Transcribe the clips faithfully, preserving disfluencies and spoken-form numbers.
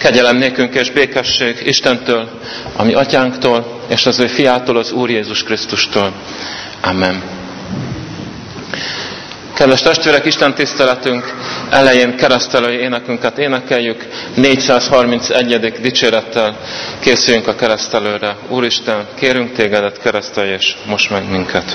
Kegyelem nékünk és békesség Istentől, a mi atyánktól, és az ő fiától, az Úr Jézus Krisztustól. Amen. Kedves testvérek, Isten tiszteletünk elején keresztelői énekünket énekeljük. négyszázharmincegyedik dicsérettel készüljünk a keresztelőre. Úristen, kérünk tégedet, keresztelj és most meg minket.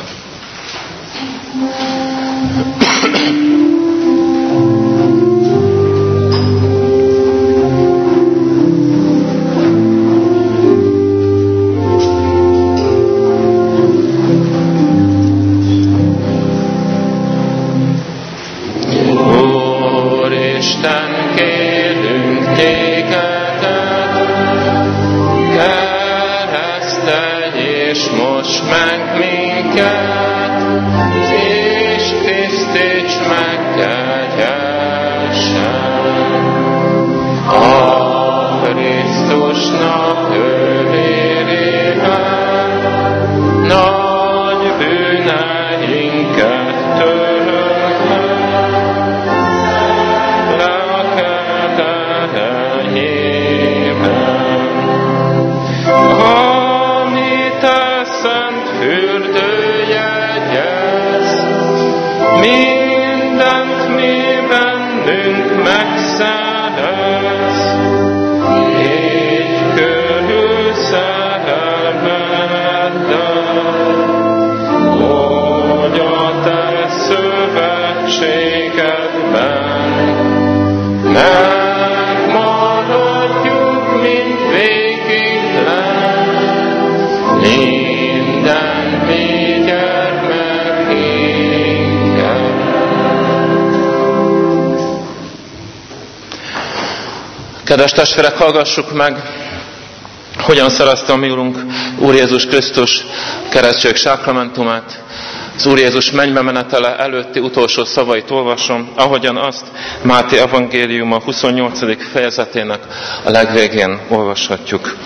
Kedves testvérek, hallgassuk meg, hogyan szerezte a mi Úrunk, Úr Jézus Krisztus keresztség sákramentumát. Az Úr Jézus mennybe menetele előtti utolsó szavait olvasom, ahogyan azt Máté evangélium a huszonnyolcadik fejezetének a legvégén olvashatjuk.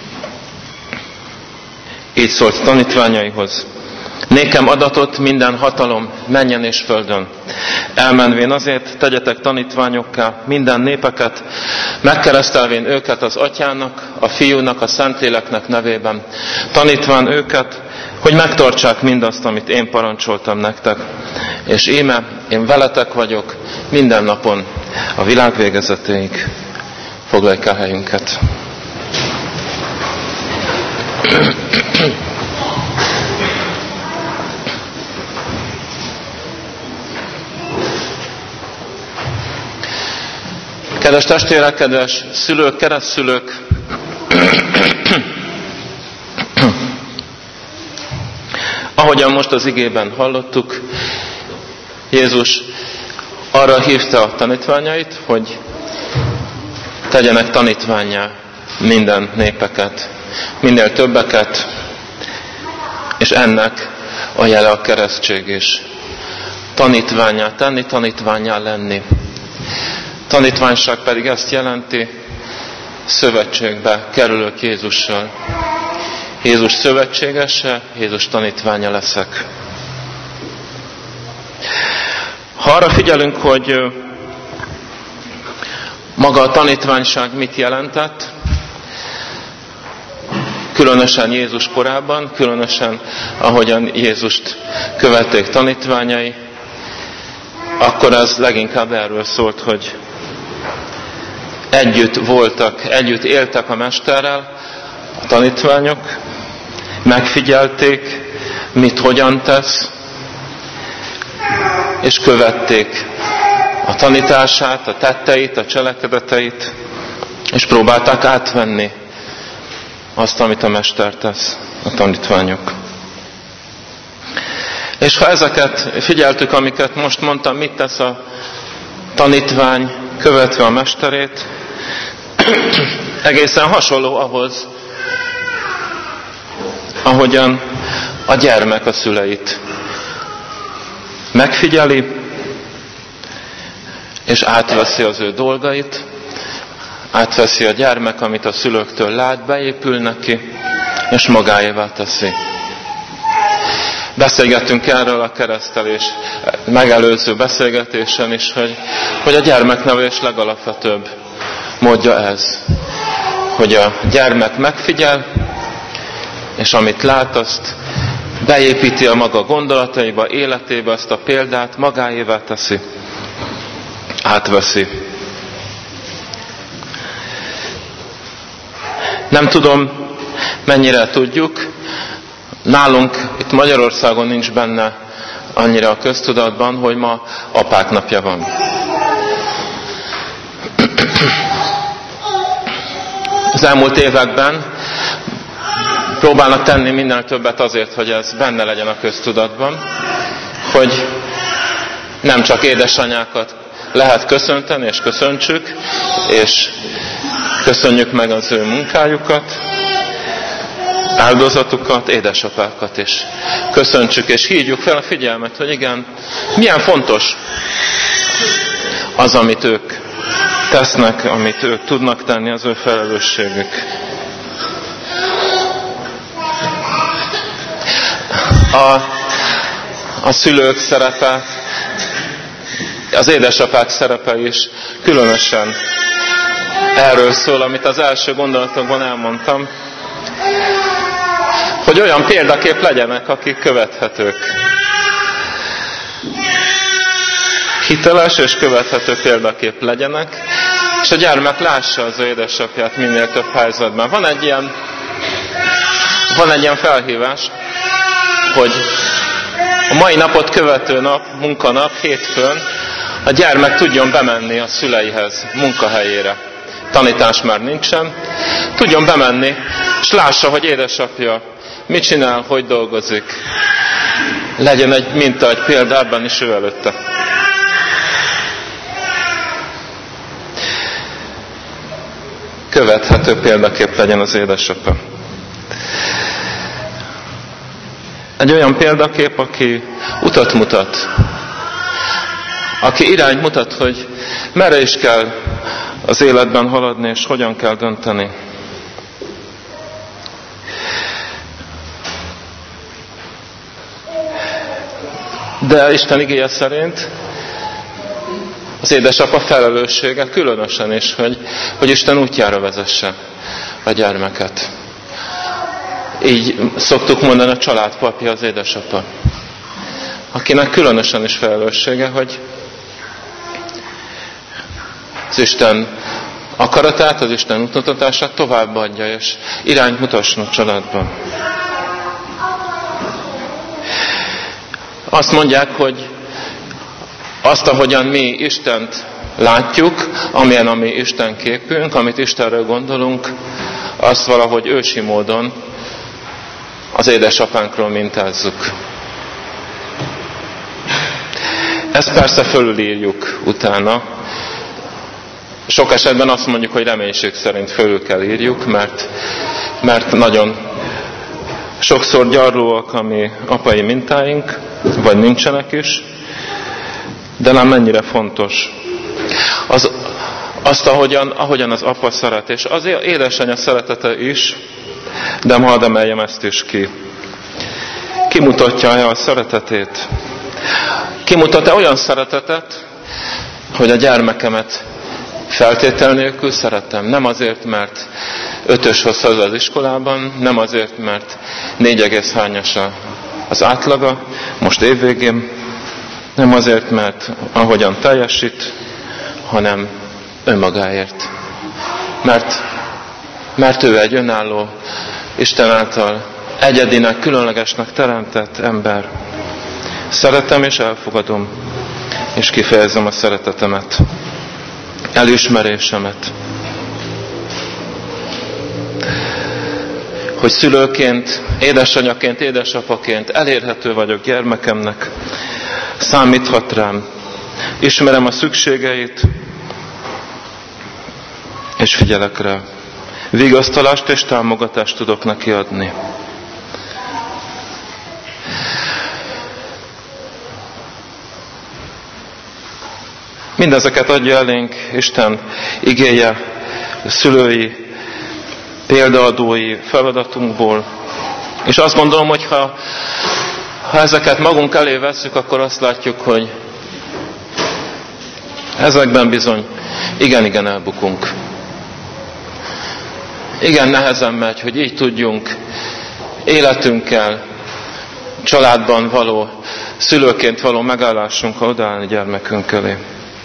Így szólt tanítványaihoz: nékem adatott minden hatalom mennyen és földön. Elmenvén azért tegyetek tanítványokká minden népeket, megkeresztelvén őket az Atyának, a Fiúnak, a Szentléleknek nevében, tanítván őket, hogy megtartsák mindazt, amit én parancsoltam nektek. És íme, én veletek vagyok minden napon a világ végezetéig. Foglaljuk el helyünket. Kedves testvérek, kedves szülők, keresztszülők, ahogyan most az igében hallottuk, Jézus arra hívta a tanítványait, hogy tegyenek tanítvánnyá minden népeket, minél többeket, és ennek a jele a keresztség is. Tanítvánnyá tenni, tanítvánnyá lenni. Tanítványság pedig ezt jelenti, szövetségbe kerülök Jézussal. Jézus szövetségese, Jézus tanítványa leszek. Ha arra figyelünk, hogy maga a tanítványság mit jelentett, különösen Jézus korában, különösen ahogyan Jézust követték tanítványai, akkor ez leginkább erről szólt, hogy együtt voltak, együtt éltek a Mesterrel, a tanítványok, megfigyelték, mit hogyan tesz, és követték a tanítását, a tetteit, a cselekedeteit, és próbálták átvenni azt, amit a Mester tesz, a tanítványok. És ha ezeket figyeltük, amiket most mondtam, mit tesz a tanítvány követve a Mesterét, egészen hasonló ahhoz, ahogyan a gyermek a szüleit megfigyeli, és átveszi az ő dolgait, átveszi a gyermek, amit a szülőktől lát, beépül neki, és magáévá teszi. Beszélgettünk erről a keresztelés megelőző beszélgetésen is, hogy, hogy a gyermeknevelés legalapvetőbb módja ez, hogy a gyermek megfigyel, és amit lát, azt beépíti a maga gondolataiba, életébe, azt a példát magáévá teszi, átveszi. Nem tudom, mennyire tudjuk, nálunk itt Magyarországon nincs benne annyira a köztudatban, hogy ma apák napja van. Az elmúlt években próbálnak tenni minél többet azért, hogy ez benne legyen a köztudatban, hogy nem csak édesanyákat lehet köszönteni, és köszöntsük, és köszönjük meg az ő munkájukat, áldozatukat, édesapákat is köszöntsük, és hívjuk fel a figyelmet, hogy igen, milyen fontos az, amit ők tesznek, amit ők tudnak tenni, az ő felelősségük. A, a szülők szerepe, az édesapák szerepe is különösen erről szól, amit az első gondolatokban elmondtam, hogy olyan példakép legyenek, akik követhetők. Hiteles és követhető példakép legyenek, és a gyermek lássa az ő édesapját minél több helyzetben. Van egy ilyen, van egy ilyen felhívás, hogy a mai napot követő nap, munkanap, hétfőn a gyermek tudjon bemenni a szüleihez, munkahelyére. Tanítás már nincsen. Tudjon bemenni, és lássa, hogy édesapja mit csinál, hogy dolgozik. Legyen egy minta, egy példa ebben is ő előtte. Követhető példakép legyen az édesapa. Egy olyan példakép, aki utat mutat. Aki irányt mutat, hogy merre is kell az életben haladni, és hogyan kell dönteni. De Isten igéje szerint az édesapa felelőssége különösen is, hogy, hogy Isten útjára vezesse a gyermeket. Így szoktuk mondani, a családpapja az édesapa, akinek különösen is felelőssége, hogy az Isten akaratát, az Isten útmutatását továbbadja, és irányt mutasson a családban. Azt mondják, hogy azt, ahogyan mi Istent látjuk, amilyen a mi Isten képünk, amit Istenről gondolunk, azt valahogy ősi módon az édesapánkról mintázzuk. Ezt persze fölülírjuk utána. Sok esetben azt mondjuk, hogy reménység szerint fölül kell írjuk, mert, mert nagyon sokszor gyarlóak a mi apai mintáink, vagy nincsenek is, de nem mennyire fontos. Az, azt, ahogyan, ahogyan az apa szeret, és az édesanyja szeretete is, de ma hadd emeljem ezt is ki. Kimutatja a szeretetét. Kimutat-e olyan szeretetet, hogy a gyermekemet feltétel nélkül szeretem. Nem azért, mert ötös hoz haza az iskolában, nem azért, mert négy egész hármas az átlaga, most évvégén, nem azért, mert ahogyan teljesít, hanem önmagáért. Mert, mert ő egy önálló, Isten által egyedinek, különlegesnek teremtett ember. Szeretem és elfogadom, és kifejezem a szeretetemet, elismerésemet. Hogy szülőként, édesanyaként, édesapaként elérhető vagyok gyermekemnek, számíthat rám, ismerem a szükségeit, és figyelek rá. Vigasztalást és támogatást tudok neki adni. Mindezeket adja elénk Isten igéje, szülői, példaadói feladatunkból. És azt gondolom, hogy ha, ha ezeket magunk elé vesszük, akkor azt látjuk, hogy ezekben bizony igen-igen elbukunk. Igen, nehezen megy, hogy így tudjunk életünkkel, családban való, szülőként való megállásunkkal odaállni gyermekünk elé.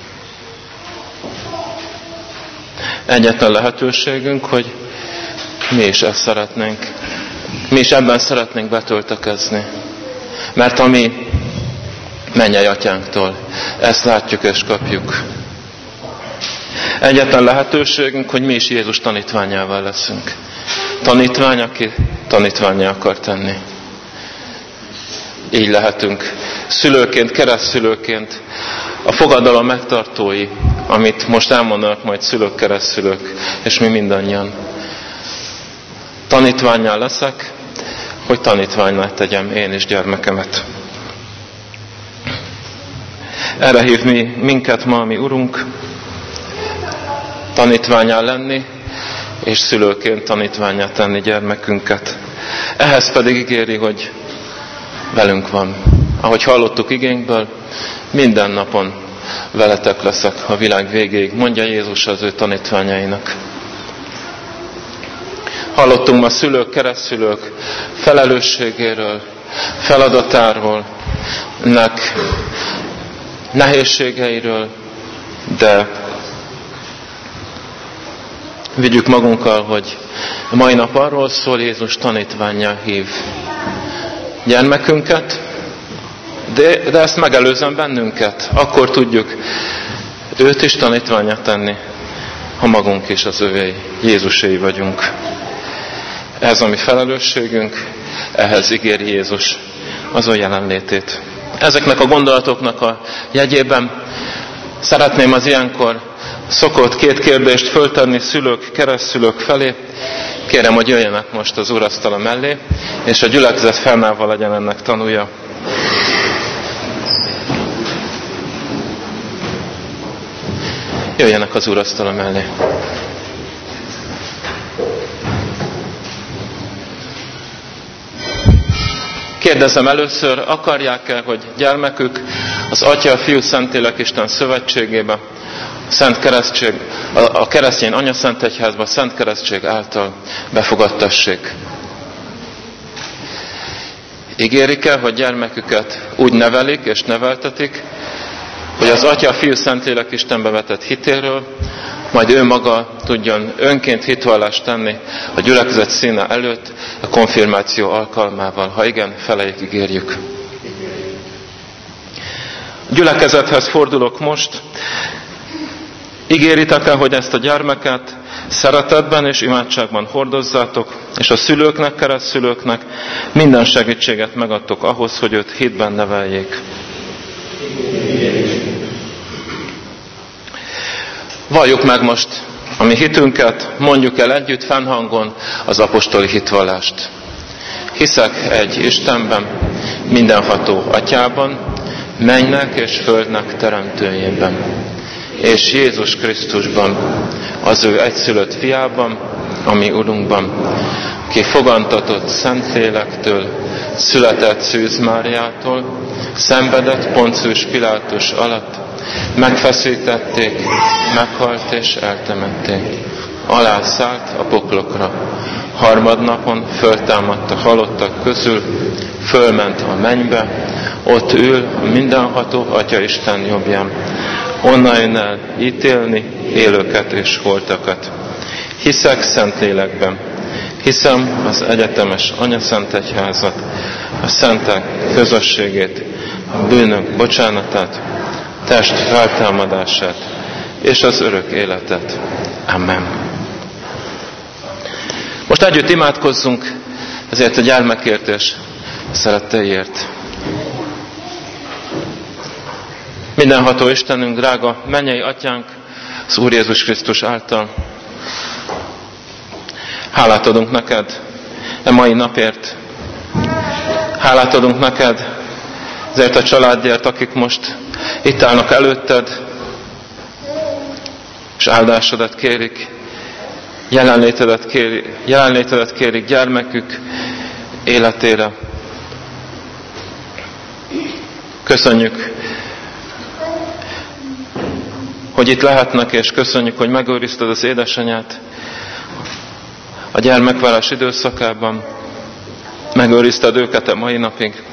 Egyetlen lehetőségünk, hogy mi is ezt szeretnénk. Mi is ebben szeretnénk betöltekezni. Mert a mi mennyei atyánktól ezt látjuk és kapjuk. Egyetlen lehetőségünk, hogy mi is Jézus tanítványával leszünk. Tanítvány, aki tanítvánnyá akar tenni. Így lehetünk szülőként, keresztszülőként a fogadalom megtartói, amit most elmondanak majd szülők, keresztszülők, és mi mindannyian. Tanítvánnyá leszek, hogy tanítvánnyá tegyem én is gyermekemet. Erre hív mi, minket ma, mi Urunk, tanítvánnyá lenni, és szülőként tanítvánnyá tenni gyermekünket. Ehhez pedig ígéri, hogy velünk van. Ahogy hallottuk igénkből, minden napon veletek leszek a világ végéig, mondja Jézus az ő tanítványainak. Hallottunk ma szülők, keresztszülők felelősségéről, feladatáról, nek nehézségeiről, de vigyük magunkkal, hogy a mai nap arról szól, Jézus tanítvánnyá hív gyermekünket, de, de ezt megelőzően bennünket. Akkor tudjuk őt is tanítvánnyá tenni, ha magunk is az övéi, Jézuséi vagyunk. Ez a mi felelősségünk, ehhez ígéri Jézus az ő jelenlétét. Ezeknek a gondolatoknak a jegyében szeretném az ilyenkor szokott két kérdést föltenni szülők, keresztszülők felé. Kérem, hogy jöjjenek most az úrasztala mellé, és a gyülekezet fennállva legyen ennek tanúja. Jöjjenek az úrasztala mellé. Kérdezem először, akarják-e, hogy gyermekük az Atya, Fiú, Szentlélek Isten szövetségébe, a Szent Keresztség, a keresztény Anyaszent Egyházba, a Szent Keresztség által befogadtassék? Ígérik-e, hogy gyermeküket úgy nevelik és neveltetik, hogy az Atya, Fiú, Szentlélek Istenbe vetett hitéről, majd ő maga tudjon önként hitvallást tenni a gyülekezet színe előtt a konfirmáció alkalmával. Ha igen, feleik ígérjük. A gyülekezethez fordulok most. Ígéritek-e, hogy ezt a gyermeket szeretetben és imádságban hordozzátok, és a szülőknek, keresztszülőknek minden segítséget megadtok ahhoz, hogy őt hitben neveljék? Valljuk meg most a mi hitünket, mondjuk el együtt fennhangon az apostoli hitvallást. Hiszek egy Istenben, mindenható Atyában, mennynek és földnek teremtőjében, és Jézus Krisztusban, az ő egyszülött fiában, a mi Urunkban, ki fogantatott Szentlélektől, született Szűz Máriától, szenvedett Poncius Pilátus alatt, megfeszítették, meghalt és eltemették. Alászállt a poklokra. Harmadnapon föltámadt a halottak közül, fölment a mennybe, ott ül a mindenható Atya Isten jobbján. Onnan jön el ítélni élőket és holtakat. Hiszek Szentlélekben. Hiszem az egyetemes Anyaszent Egyházat, a szentek közösségét, a bűnök bocsánatát, test feltámadását és az örök életet. Amen. Most együtt imádkozzunk ezért a gyermekért és szeretteiért. Mindenható Istenünk, drága mennyei Atyánk, az Úr Jézus Krisztus által. Hálát adunk neked e mai napért. Hálát adunk neked ezért a családért, akik most itt állnak előtted, és áldásodat kérik, jelenlétedet kérik, jelenlétedet kérik gyermekük életére. Köszönjük, hogy itt lehetnek, és köszönjük, hogy megőrizted az édesanyát, a gyermekválás időszakában, megőrizted őket a mai napig,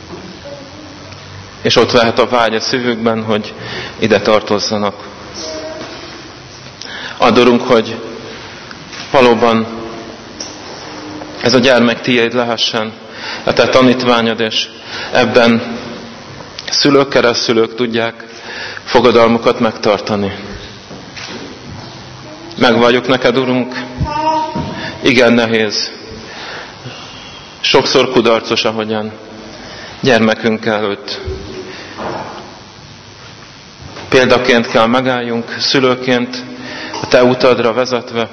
és ott lehet a vágy a szívükben, hogy ide tartozzanak. Adorunk, hogy valóban ez a gyermek tiéd lehessen, a te tanítványod, és ebben szülők, keresztszülők tudják fogadalmukat megtartani. Megvalljuk neked, Urunk, igen nehéz, sokszor kudarcos, ahogyan gyermekünk előtt. Példaként kell megálljunk, szülőként, a te utadra vezetve.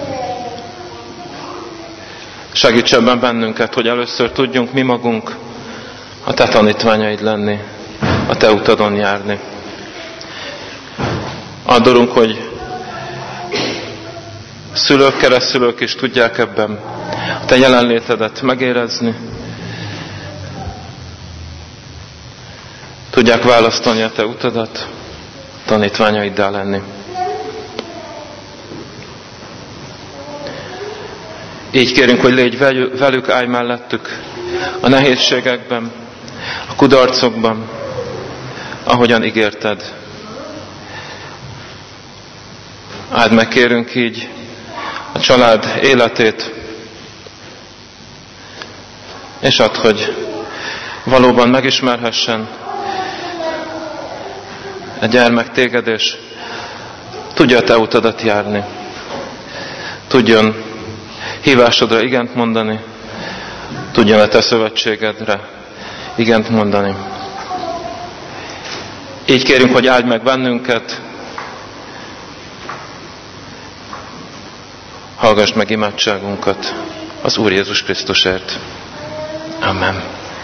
Segíts ebben bennünket, hogy először tudjunk mi magunk a te tanítványaid lenni, a te utadon járni. Adorunk, hogy szülők, keresztszülők is tudják ebben a te jelenlétedet megérezni, tudják választani a te utadat, tanítványaiddá lenni. Így kérünk, hogy légy velük, állj mellettük a nehézségekben, a kudarcokban, ahogyan ígérted. Áld meg, kérünk így a család életét, és add, hogy valóban megismerhessen a gyermek téged, és tudja a te utadat járni. Tudjon hívásodra igent mondani, tudjon a te szövetségedre igent mondani. Így kérünk, hogy áldj meg bennünket, hallgass meg imádságunkat az Úr Jézus Krisztusért. Amen.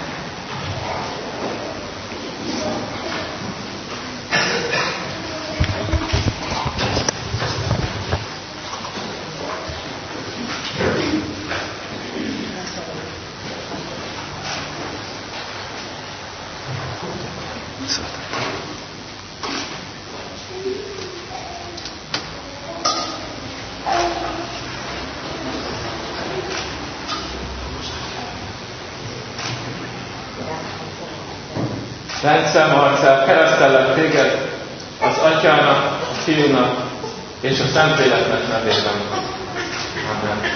Szent Szem arcát, keresztellek téged az Atyának, a Fiúnak és a Szentléleknek nevében. Amen.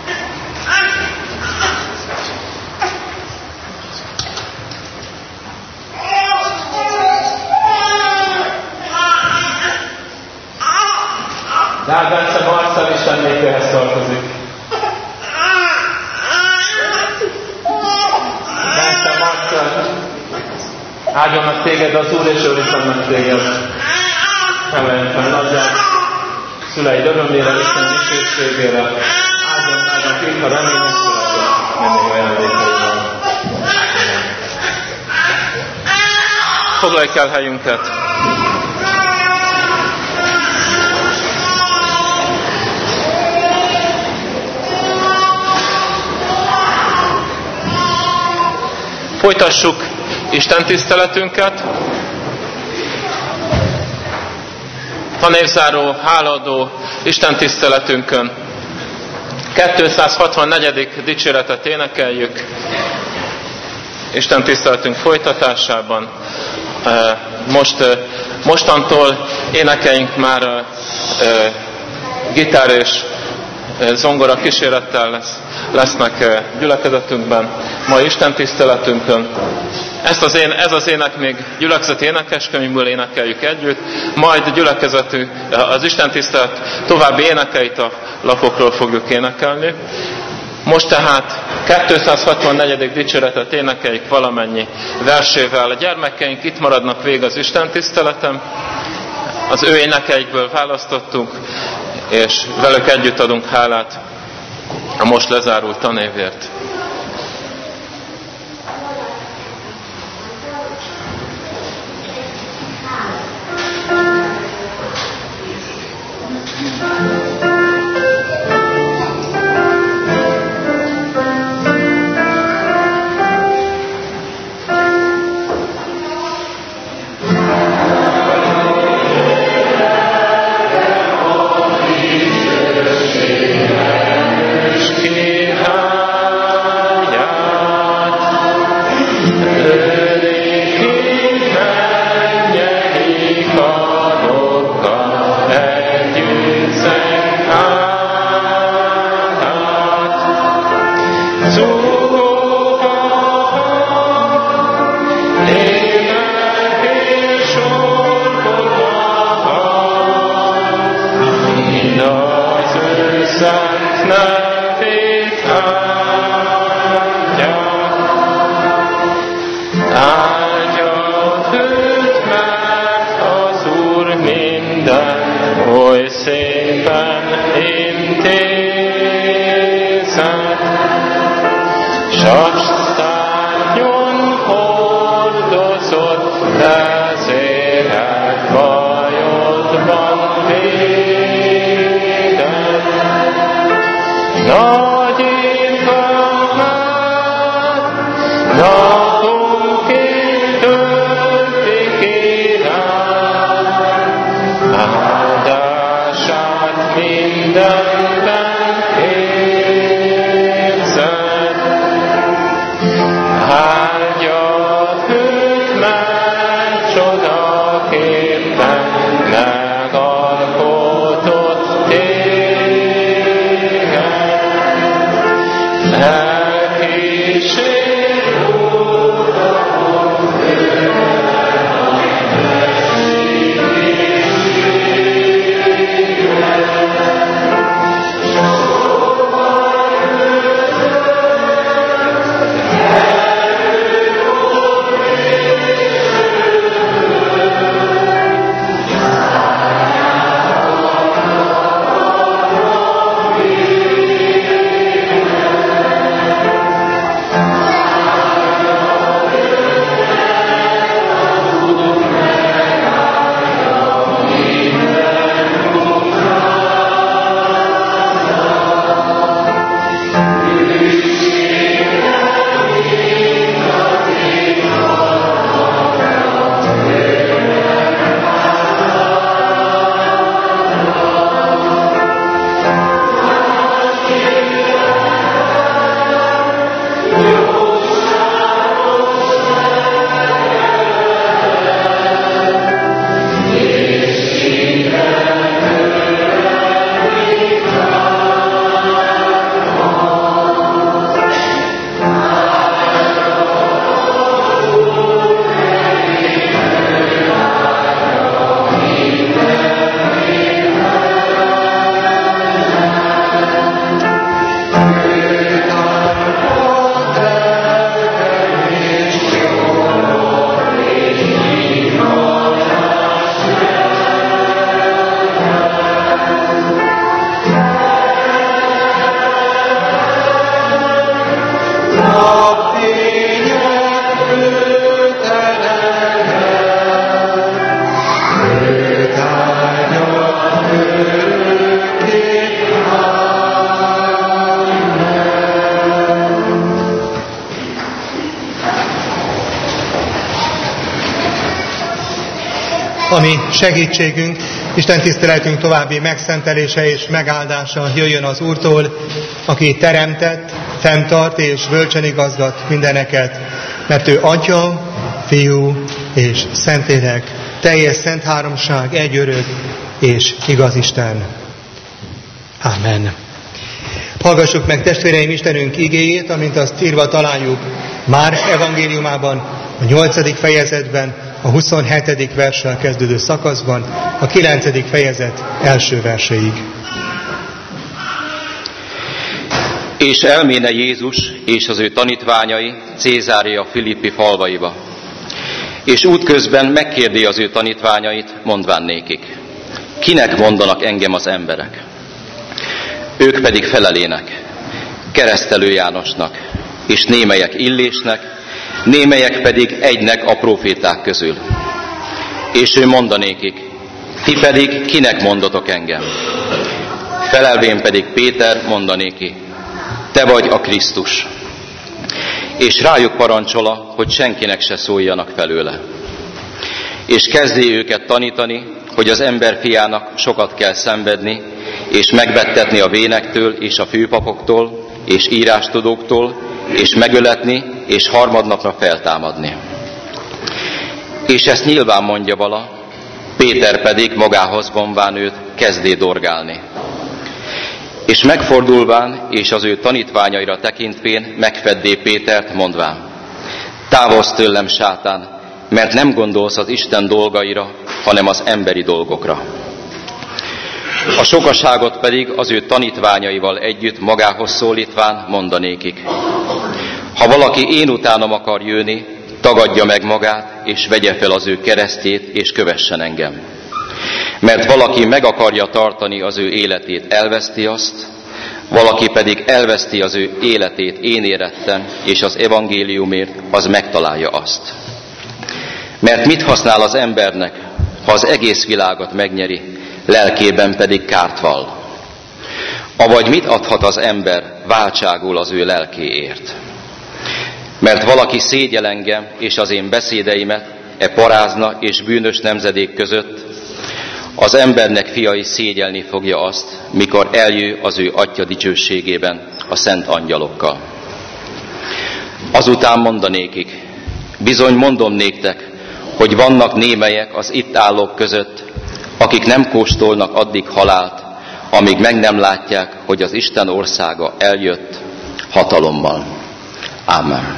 Deák Bence Marcell Isten népéhez tartozik. Bence Marcell, áldjon meg téged az Úr, és őrizzen meg téged. Emeljen fel nagyját, szüleid örömére, Isten dicsőségére. Áldjon meg a két a remények született, mindig ajándékaival. Foglaljuk el helyünket. Folytassuk Isten tiszteletünket. Tanévzáró, hálaadó Isten tiszteletünkön kétszázhatvannegyedik dicséretet énekeljük. Isten tiszteletünk folytatásában. Most, mostantól énekeink már gitár és zongora kísérettel lesz, lesznek gyülekezetünkben, ma Isten tiszteletünkön. Ezt az én, ez az ének még gyülekezeti énekeskönyvből énekeljük együtt, majd gyülekezetű, az Isten tisztelet további énekeit a lapokról fogjuk énekelni. Most tehát kétszázhatvannegyedik dicséretet énekeljük valamennyi versével. A gyermekeink itt maradnak végig az Isten tiszteletem, az ő énekeikből választottunk, és velük együtt adunk hálát a most lezárult tanévért. szent nevét áldja. Áldja őt, mert az Úr minden oly szépen intézett, s a szárnyon hordozott vezérelt bajodban védett. Nagy irgalmát naponként töltik irány, áldását mindenben érzed. Áldja őt, mert csodaképpen megalkotott téged. Elkísér utakon ami segítségünk, Isten tiszteletünk további megszentelése és megáldása jöjjön az Úrtól, aki teremtett, fenntart és bölcsen igazgat mindeneket, mert ő Atya, Fiú és Szentlélek, teljes szent háromság, egy örök és igaz Isten. Ámen. Hallgassuk meg, testvéreim, Istenünk igéjét, amint azt írva találjuk Márk evangéliumában, a nyolcadik fejezetben, a huszonhetedik verssel kezdődő szakaszban, a kilencedik fejezet első verseig. És elméne Jézus és az ő tanítványai Cézárea Filippi falvaiba. És útközben megkérdi az ő tanítványait, mondván nékik: kinek mondanak engem az emberek? Ők pedig felelének: Keresztelő Jánosnak, és némelyek Illésnek, némelyek pedig egynek a próféták közül. És ő mondanékik: ti pedig kinek mondotok engem? Felelvén pedig Péter mondanéki: te vagy a Krisztus. És rájuk parancsola, hogy senkinek se szóljanak felőle. És kezdi őket tanítani, hogy az ember fiának sokat kell szenvedni, és megvettetni a vénektől és a főpapoktól, és írástudóktól, és megöletni, és harmadnapra feltámadni. És ezt nyilván mondja vala, Péter pedig magához vonván őt kezdé dorgálni. És megfordulván, és az ő tanítványaira tekintvén megfeddé Pétert, mondván: távozz tőlem, sátán, mert nem gondolsz az Isten dolgaira, hanem az emberi dolgokra. A sokaságot pedig az ő tanítványaival együtt magához szólítván mondanékik: ha valaki én utánam akar jönni, tagadja meg magát, és vegye fel az ő keresztjét, és kövessen engem. Mert valaki meg akarja tartani az ő életét, elveszti azt, valaki pedig elveszti az ő életét én érettem, és az evangéliumért, az megtalálja azt. Mert mit használ az embernek, ha az egész világot megnyeri, lelkében pedig kárt vall? Avagy mit adhat az ember váltságul az ő lelkéért? Mert valaki szégyel engem és az én beszédeimet e parázna és bűnös nemzedék között, az embernek fia is szégyelni fogja azt, mikor eljő az ő Atya dicsőségében a szent angyalokkal. Azután mondanékik: bizony mondom néktek, hogy vannak némelyek az itt állók között, akik nem kóstolnak addig halált, amíg meg nem látják, hogy az Isten országa eljött hatalommal. Ámen.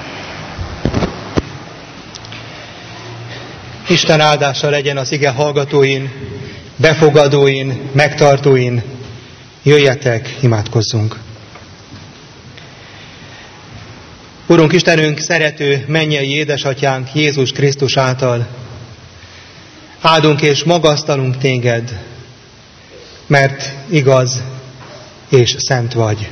Isten áldása legyen az ige hallgatóin, befogadóin, megtartóin. Jöjjetek, imádkozzunk! Urunk Istenünk, szerető mennyei édesatyánk Jézus Krisztus által áldunk és magasztalunk téged, mert igaz és szent vagy.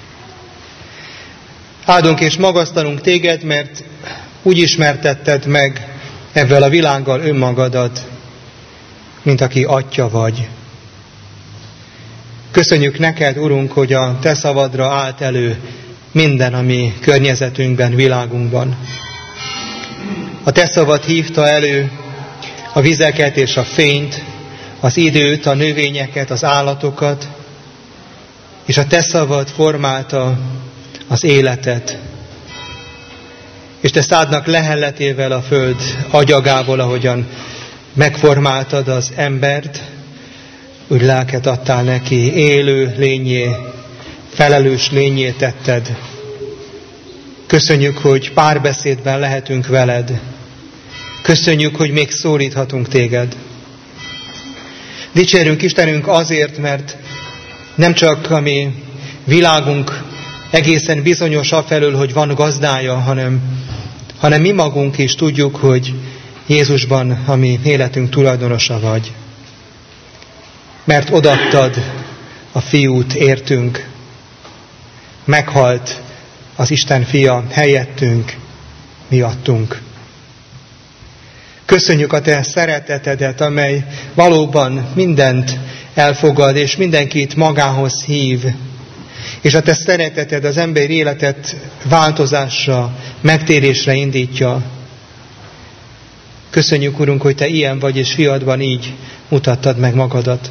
Áldunk és magasztalunk téged, mert úgy ismertetted meg ebben a világgal önmagadat, mint aki Atya vagy. Köszönjük neked, Urunk, hogy a te szavadra állt elő minden, ami környezetünkben, világunkban. A te szavad hívta elő a vizeket és a fényt, az időt, a növényeket, az állatokat, és a te szavad formálta az életet. És te szádnak lehelletével a föld agyagából, ahogyan megformáltad az embert, úgy lelket adtál neki, élő lényé, felelős lényé tetted. Köszönjük, hogy párbeszédben lehetünk veled. Köszönjük, hogy még szólíthatunk téged. Dicsérünk Istenünk azért, mert nem csak a mi világunk egészen bizonyos afelől, hogy van gazdája, hanem, hanem mi magunk is tudjuk, hogy Jézusban a mi életünk tulajdonosa vagy. Mert odaadtad a fiút értünk, meghalt az Isten fia helyettünk, miattunk. Köszönjük a te szeretetedet, amely valóban mindent elfogad, és mindenkit magához hív. És a te szereteted az emberi életet változásra, megtérésre indítja. Köszönjük, Urunk, hogy te ilyen vagy, és fiadban így mutattad meg magadat.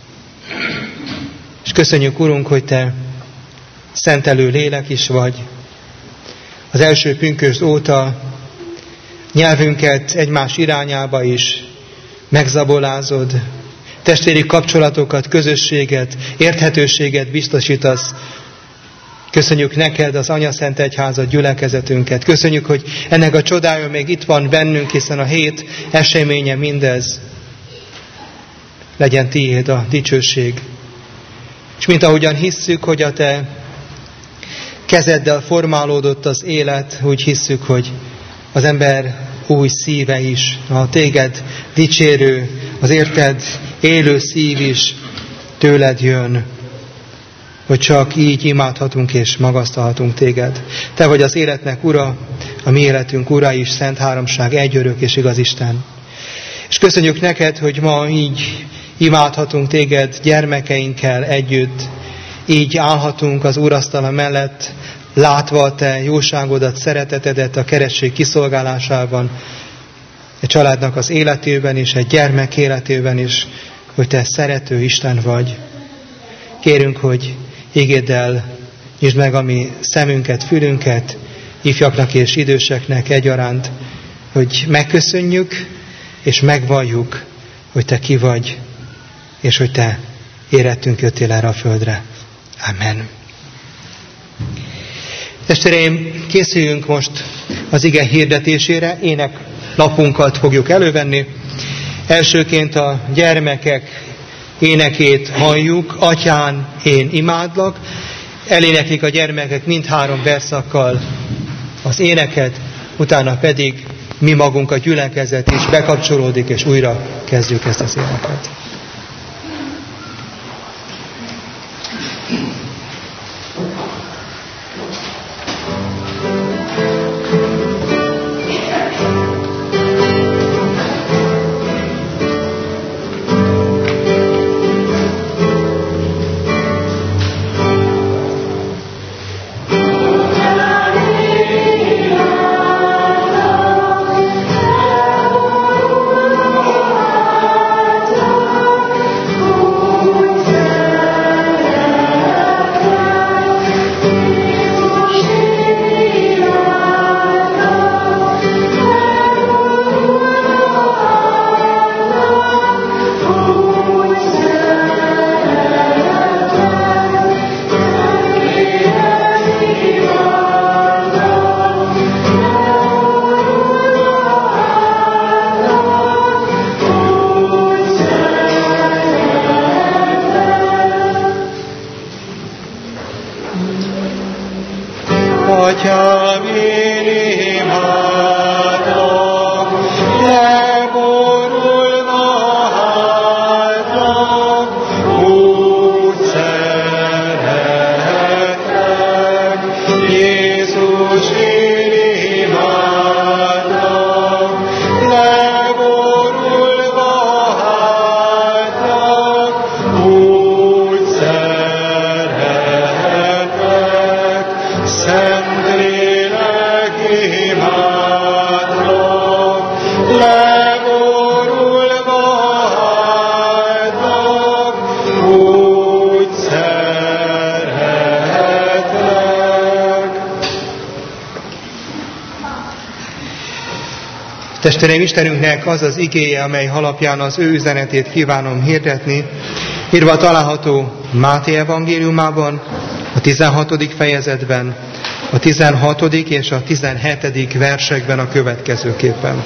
És köszönjük, Urunk, hogy te szentelő lélek is vagy. Az első pünkösd óta nyelvünket egymás irányába is megzabolázod. Testvéri kapcsolatokat, közösséget, érthetőséget biztosítasz. Köszönjük neked az Anyaszent Egyházat, gyülekezetünket. Köszönjük, hogy ennek a csodája még itt van bennünk, hiszen a hét eseménye mindez. Legyen tiéd a dicsőség. És mint ahogyan hisszük, hogy a te kezeddel formálódott az élet, úgy hisszük, hogy az ember új szíve is, a téged dicsérő, az érted élő szív is tőled jön, hogy csak így imádhatunk és magasztalhatunk téged. Te vagy az életnek ura, a mi életünk ura is, szent háromság, egy örök és igaz Isten. És köszönjük neked, hogy ma így imádhatunk téged gyermekeinkkel együtt, így állhatunk az úrasztala mellett, látva a te jóságodat, szeretetedet a keresztség kiszolgálásában, egy családnak az életében is, egy gyermek életében is, hogy te szerető Isten vagy. Kérünk, hogy igéddel nyisd meg a mi szemünket, fülünket, ifjaknak és időseknek egyaránt, hogy megköszönjük és megvalljuk, hogy te ki vagy, és hogy te érettünk jöttél erre a földre. Amen. Testvéreim, készüljünk most az ige hirdetésére, ének lapunkat fogjuk elővenni. Elsőként a gyermekek énekét halljuk, Atyám, én imádlak. Eléneklik a gyermekek mindhárom verszakkal az éneket, utána pedig mi magunk a gyülekezet is bekapcsolódik, és újra kezdjük ezt az éneket. Atyám, én imádlak, leborulva hátrám, úgy szeretlek. Jézus, én imádlak, leborulva hátrám, úgy szeretlek. Szentlélek, imádlak, leborulva hátrám, úgy szeretlek. Testvéreim, Istenünknek az az igéje, amely alapján az ő üzenetét kívánom hirdetni, írva található Máté evangéliumában, a tizenhatodik fejezetben, a tizenhatodik és a tizenhetedik versekben a következőképpen.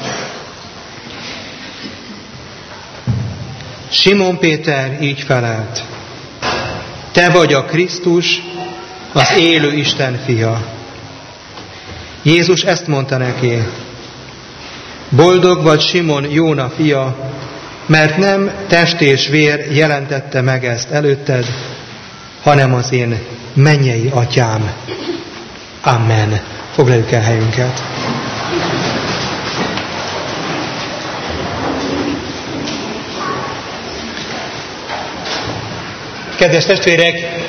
Simon Péter így felelt: Te vagy a Krisztus, az élő Isten fia. Jézus ezt mondta neki: Boldog vagy, Simon, Jóna fia, mert nem test és vér jelentette meg ezt előtted, hanem az én mennyei Atyám. Amen. Foglaljuk el helyünket. Kedves testvérek,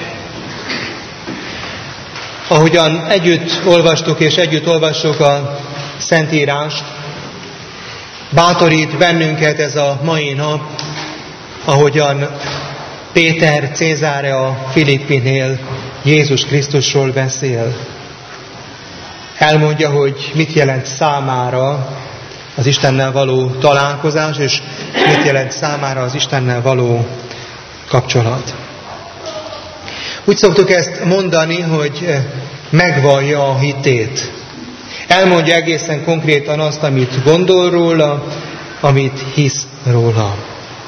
ahogyan együtt olvastuk és együtt olvassuk a Szentírást, bátorít bennünket ez a mai nap, ahogyan Péter Cézárea Filippinél Jézus Krisztusról beszél. Elmondja, hogy mit jelent számára az Istennel való találkozás, és mit jelent számára az Istennel való kapcsolat. Úgy szoktuk ezt mondani, hogy megvallja a hitét. Elmondja egészen konkrétan azt, amit gondol róla, amit hisz róla.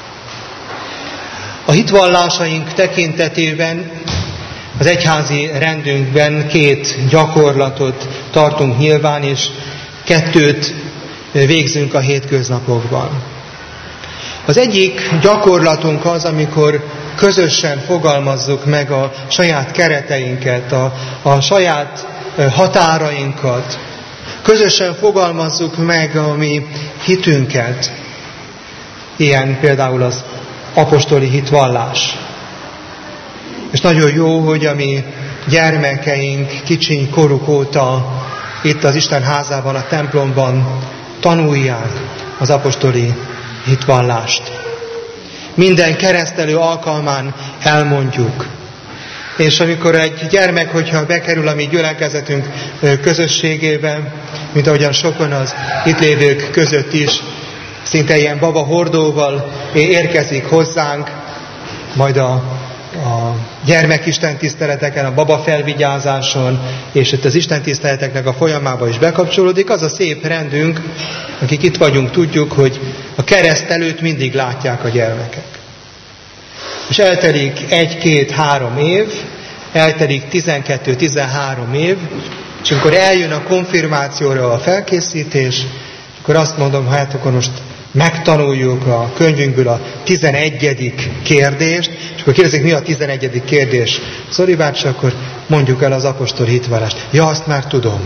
A hitvallásaink tekintetében az egyházi rendünkben két gyakorlatot tartunk nyilván, és kettőt végzünk a hétköznapokban. Az egyik gyakorlatunk az, amikor közösen fogalmazzuk meg a saját kereteinket, a, a saját határainkat. Közösen fogalmazzuk meg a mi hitünket. Ilyen például az apostoli hitvallás. És nagyon jó, hogy a mi gyermekeink kicsiny koruk óta itt az Isten házában, a templomban tanulják az apostoli hitvallást. Minden keresztelő alkalmán elmondjuk. És amikor egy gyermek, hogyha bekerül a mi gyülekezetünk közösségébe, mint ahogyan sokan az itt lévők között is, szinte ilyen baba hordóval érkezik hozzánk, majd a, a gyermekisten tiszteleteken, a baba felvigyázáson, és itt az Isten tiszteleteknek a folyamába is bekapcsolódik, az a szép rendünk, akik itt vagyunk, tudjuk, hogy a kereszt előtt mindig látják a gyermekek. És eltelik egy-két-három év, eltelik tizenkettő-tizenhárom év, és amikor eljön a konfirmációra a felkészítés, akkor azt mondom, hát akkor most megtanuljuk a könyvünkből a tizenegyedik kérdést, és akkor kérdezik, mi a tizenegyedik kérdés? Zoli bácsi, akkor mondjuk el az apostoli hitvallást. Ja, azt már tudom.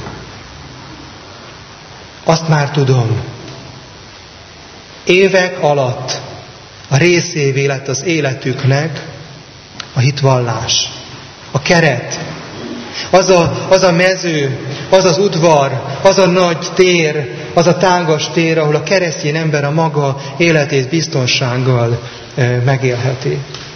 Azt már tudom. Évek alatt a részévé lett az életüknek a hitvallás, a keret, az a, az a mező, az az udvar, az a nagy tér, az a tágas tér, ahol a keresztény ember a maga életét biztonsággal e, megélheti.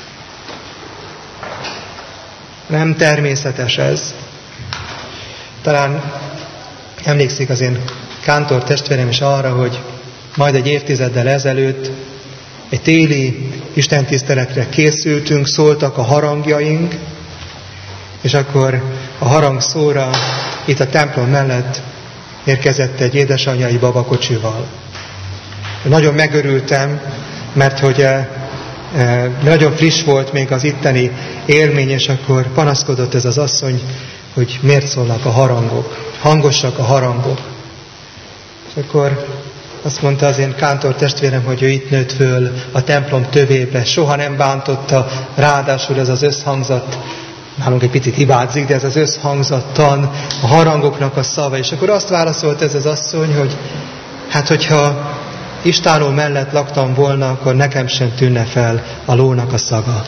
Nem természetes ez. Talán emlékszik az én kántor testvérem is arra, hogy majd egy évtizeddel ezelőtt egy téli istentiszteletre készültünk, szóltak a harangjaink, és akkor a harangszóra itt a templom mellett érkezett egy édesanyai babakocsival. Nagyon megörültem, mert hogy e, e, nagyon friss volt még az itteni élmény, és akkor panaszkodott ez az asszony, hogy miért szólnak a harangok, hangosak a harangok. És akkor azt mondta az én kántor testvérem, hogy ő itt nőtt föl a templom tövébe, soha nem bántotta, ráadásul ez az összhangzat, nálunk egy picit hibázik, de ez az összhangzattan, a harangoknak a szava. És akkor azt válaszolt ez az asszony, hogy hát hogyha istáló mellett laktam volna, akkor nekem sem tűnne fel a lónak a szaga.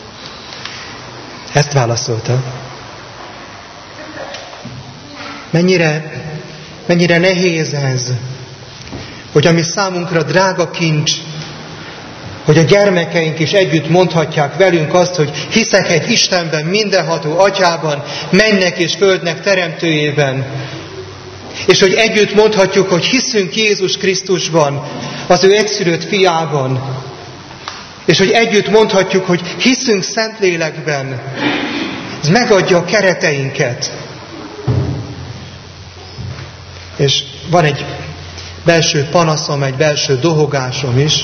Ezt válaszolta. Mennyire, mennyire nehéz ez, hogy ami számunkra drága kincs, hogy a gyermekeink is együtt mondhatják velünk azt, hogy hiszek egy Istenben, mindenható Atyában, mennek és földnek teremtőjében. És hogy együtt mondhatjuk, hogy hiszünk Jézus Krisztusban, az ő egyszülött fiában. És hogy együtt mondhatjuk, hogy hiszünk Szentlélekben. Ez megadja a kereteinket. És van egy belső panaszom, egy belső dohogásom is,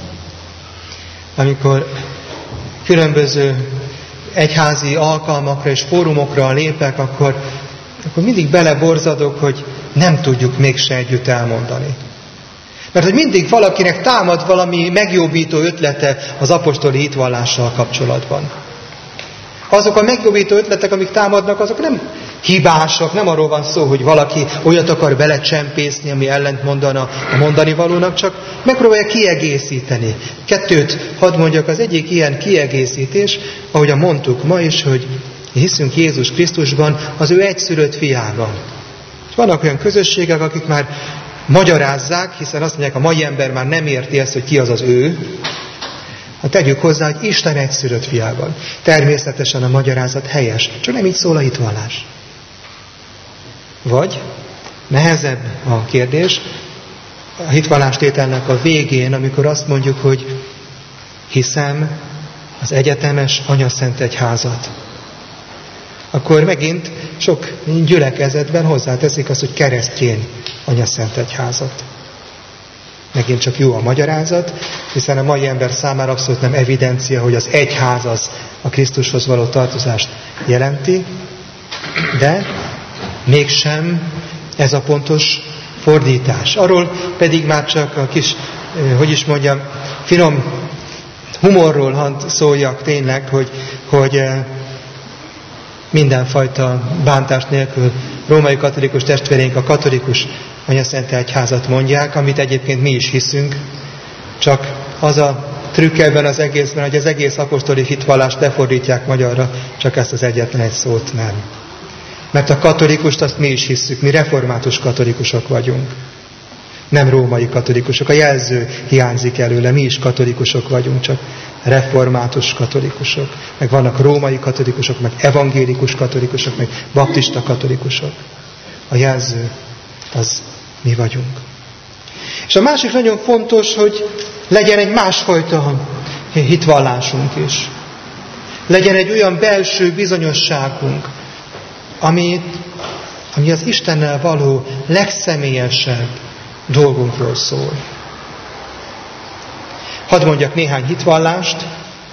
amikor különböző egyházi alkalmakra és fórumokra lépek, akkor, akkor mindig beleborzadok, hogy nem tudjuk mégse együtt elmondani. Mert hogy mindig valakinek támad valami megjobbító ötlete az apostoli hitvallással kapcsolatban. Azok a megjobbító ötletek, amik támadnak, azok nem hibásak, nem arról van szó, hogy valaki olyat akar belecsempészni, ami ellent mondana a mondani valónak, csak megpróbálja kiegészíteni. Kettőt hadd mondjak, az egyik ilyen kiegészítés, ahogyan mondtuk ma is, hogy hiszünk Jézus Krisztusban, az ő egyszülött fiában. És vannak olyan közösségek, akik már magyarázzák, hiszen azt mondják, a mai ember már nem érti ezt, hogy ki az az ő. Hát tegyük hozzá, hogy Isten egyszülött fiában. Természetesen a magyarázat helyes, csak nem így szól a hitvallás. Vagy nehezebb a kérdés, a hitvallástételnek a végén, amikor azt mondjuk, hogy hiszem az egyetemes Anyaszent Egyházat. Akkor megint sok gyülekezetben hozzáteszik azt, hogy keresztény Anyaszent Egyházat. Megint csak jó a magyarázat, hiszen a mai ember számára abszolút nem evidencia, hogy az egyház az a Krisztushoz való tartozást jelenti, de mégsem ez a pontos fordítás. Arról pedig már csak a kis, hogy is mondjam, finom humorról hadd szóljak tényleg, hogy, hogy mindenfajta bántás nélkül római katolikus testvéreink a katolikus Anyaszent Egyházat mondják, amit egyébként mi is hiszünk, csak az a trükk ebben az egészben, hogy az egész apostoli hitvallást lefordítják magyarra, csak ezt az egyetlen egy szót nem. Mert a katolikust azt mi is hisszük, mi református katolikusok vagyunk. Nem római katolikusok. A jelző hiányzik előle, mi is katolikusok vagyunk, csak református katolikusok. Meg vannak római katolikusok, meg evangélikus katolikusok, meg baptista katolikusok. A jelző az mi vagyunk. És a másik nagyon fontos, hogy legyen egy másfajta hitvallásunk is. Legyen egy olyan belső bizonyosságunk, ami, ami az Istennel való legszemélyesebb dolgunkról szól. Hadd mondjak néhány hitvallást,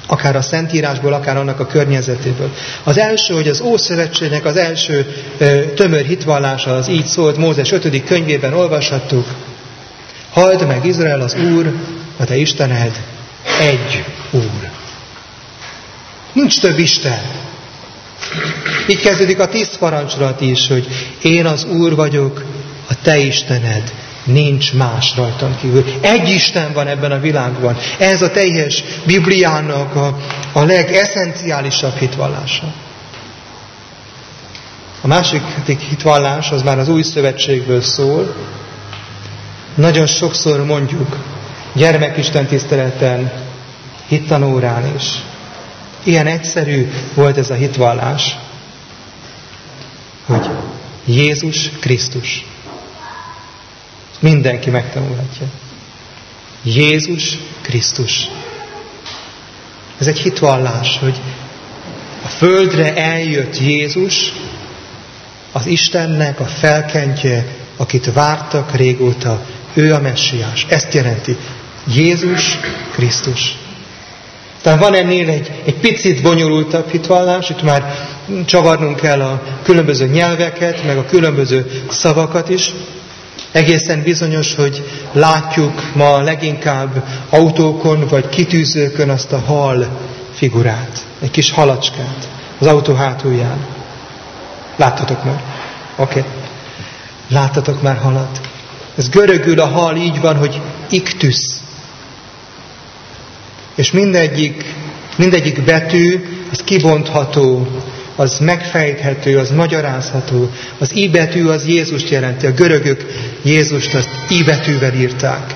akár a Szentírásból, akár annak a környezetéből. Az első, hogy az Ószövetségnek az első ö, tömör hitvallása az így szólt, Mózes ötödik könyvében olvashattuk: halld meg Izrael, az Úr, a te Istened, egy Úr. Nincs több Isten. Így kezdődik a tíz parancsolat is, hogy én az Úr vagyok, a te Istened, nincs más rajtam kívül. Egy Isten van ebben a világban. Ez a teljes Bibliának a, a legeszenciálisabb hitvallása. A másik hitvallás, az már az Új Szövetségből szól. Nagyon sokszor mondjuk gyermekisten tiszteleten, hittanórán is. Ilyen egyszerű volt ez a hitvallás, hogy Jézus Krisztus. Mindenki megtanulhatja. Jézus Krisztus. Ez egy hitvallás, hogy a földre eljött Jézus, az Istennek a felkentje, akit vártak régóta, ő a messiás. Ezt jelenti. Jézus Krisztus. Tehát van ennél egy, egy picit bonyolultabb hitvallás, itt már csavarnunk kell a különböző nyelveket, meg a különböző szavakat is. Egészen bizonyos, hogy látjuk ma leginkább autókon vagy kitűzőkön azt a hal figurát, egy kis halacskát az autó hátulján. Láttatok már? Oké. Okay. Láttatok már halat? Ez görögül a hal így van, hogy iktusz. És mindegyik, mindegyik betű, az kibontható, az megfejthető, az magyarázható. Az I betű az Jézust jelenti. A görögök Jézust azt I betűvel írták.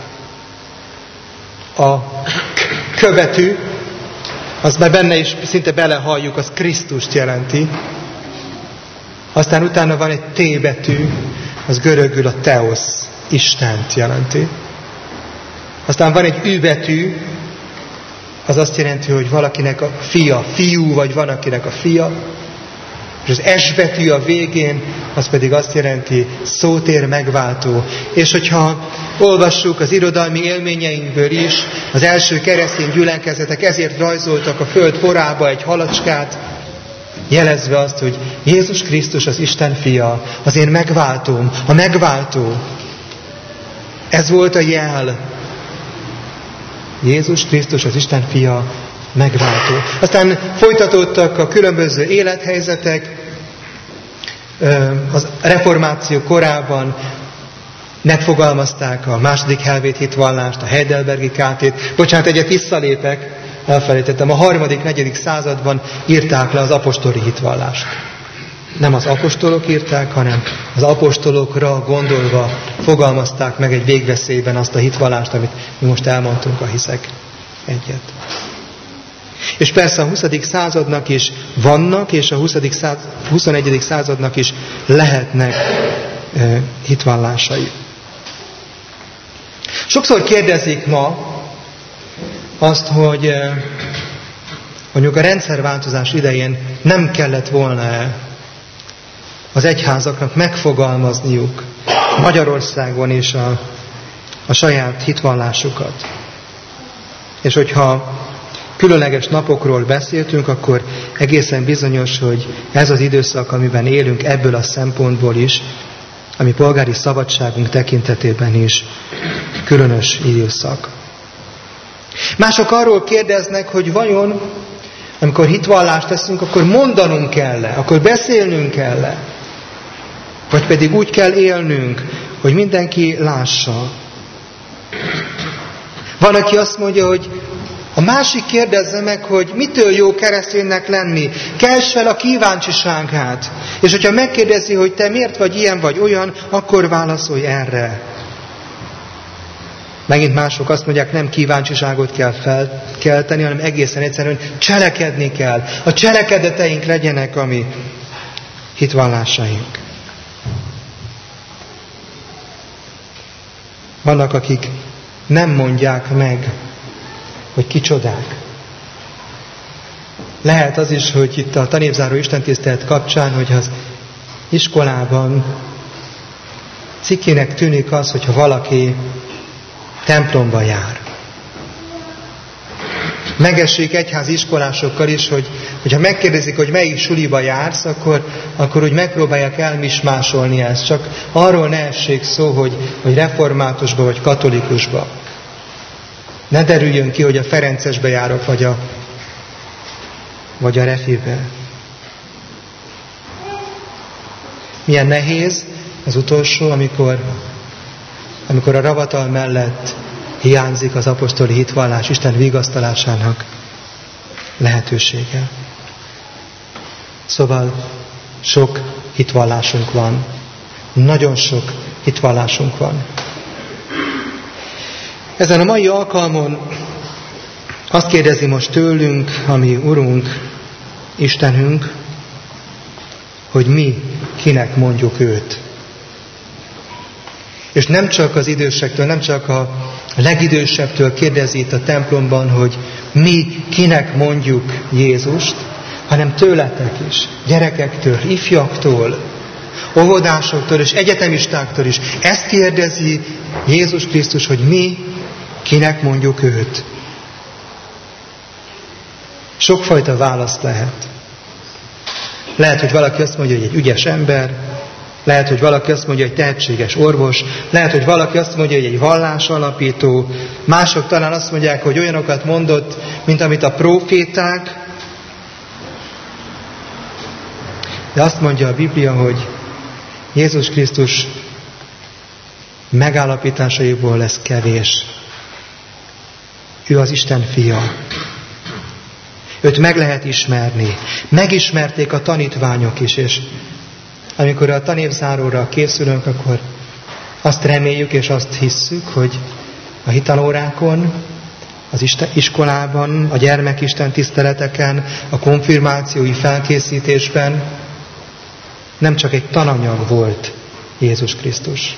A K betű, az már benne is szinte belehalljuk, az Krisztust jelenti. Aztán utána van egy T betű, az görögül a Teosz, Istent jelenti. Aztán van egy Ü betű, az azt jelenti, hogy valakinek a fia, fiú, vagy van akinek a fia. És az S betű a végén, az pedig azt jelenti, szótér megváltó. És hogyha olvassuk az irodalmi élményeinkből is, az első keresztény gyülekezetek ezért rajzoltak a föld porába egy halacskát, jelezve azt, hogy Jézus Krisztus az Isten fia, az én megváltóm, a megváltó. Ez volt a jel. Jézus Krisztus az Isten fia, megváltó. Aztán folytatódtak a különböző élethelyzetek. Az reformáció korában megfogalmazták a második helvét hitvallást, a Heidelbergi kátét. Bocsánat, egyet visszalépek, elfelejtettem. A harmadik, negyedik században írták le az apostoli hitvallást. Nem az apostolok írták, hanem az apostolokra gondolva fogalmazták meg egy végveszélyben azt a hitvallást, amit mi most elmondtunk a hiszek egyet. És persze a huszadik századnak is vannak, és a huszadik század, huszonegyedik századnak is lehetnek e, hitvallásai. Sokszor kérdezik ma azt, hogy e, mondjuk a rendszerváltozás idején nem kellett volna az egyházaknak megfogalmazniuk Magyarországon is a, a saját hitvallásukat. És hogyha különleges napokról beszéltünk, akkor egészen bizonyos, hogy ez az időszak, amiben élünk ebből a szempontból is, ami polgári szabadságunk tekintetében is különös időszak. Mások arról kérdeznek, hogy vajon, amikor hitvallást teszünk, akkor mondanunk kell-e, akkor beszélnünk kell-e, vagy pedig úgy kell élnünk, hogy mindenki lássa. Van, aki azt mondja, hogy a másik kérdezze meg, hogy mitől jó kereszténynek lenni. Kelss fel a kíváncsiságát. És hogyha megkérdezi, hogy te miért vagy ilyen vagy olyan, akkor válaszolj erre. Megint mások azt mondják, nem kíváncsiságot kell felkelteni, hanem egészen egyszerűen cselekedni kell. A cselekedeteink legyenek a mi hitvallásaink. Vannak, akik nem mondják meg, hogy kicsodák. Lehet az is, hogy itt a tanévzáró istentisztelet kapcsán, hogy az iskolában cikkének tűnik az, hogyha valaki templomba jár. Megessék egyházi iskolásokkal is, hogy hogyha megkérdezik, hogy melyik suliba jársz, akkor, akkor úgy megpróbálják elmismásolni ezt. Csak arról ne essék szó, hogy, hogy reformátusba vagy katolikusba. Ne derüljön ki, hogy a Ferencesbe járok, vagy a, vagy a Refibe. Milyen nehéz az utolsó, amikor, amikor a ravatal mellett hiányzik az apostoli hitvallás Isten vigasztalásának lehetősége. Szóval sok hitvallásunk van. Nagyon sok hitvallásunk van. Ezen a mai alkalmon azt kérdezi most tőlünk, a mi Urunk, Istenünk, hogy mi kinek mondjuk őt. És nem csak az idősektől, nem csak a legidősebbtől kérdezi itt a templomban, hogy mi kinek mondjuk Jézust, hanem tőletek is, gyerekektől, ifjaktól, óvodásoktól és egyetemistáktól is. Ezt kérdezi Jézus Krisztus, hogy mi kinek mondjuk őt. Sokfajta választ lehet. Lehet, hogy valaki azt mondja, hogy egy ügyes ember, lehet, hogy valaki azt mondja, hogy tehetséges orvos, lehet, hogy valaki azt mondja, hogy egy vallásalapító, mások talán azt mondják, hogy olyanokat mondott, mint amit a próféták, de azt mondja a Biblia, hogy Jézus Krisztus megállapításaiból lesz kevés. Ő az Isten fia. Őt meg lehet ismerni. Megismerték a tanítványok is, és amikor a tanévzáróra készülünk, akkor azt reméljük és azt hisszük, hogy a hitalórákon, az iskolában, a gyermekisten tiszteleteken, a konfirmációi felkészítésben nem csak egy tananyag volt Jézus Krisztus.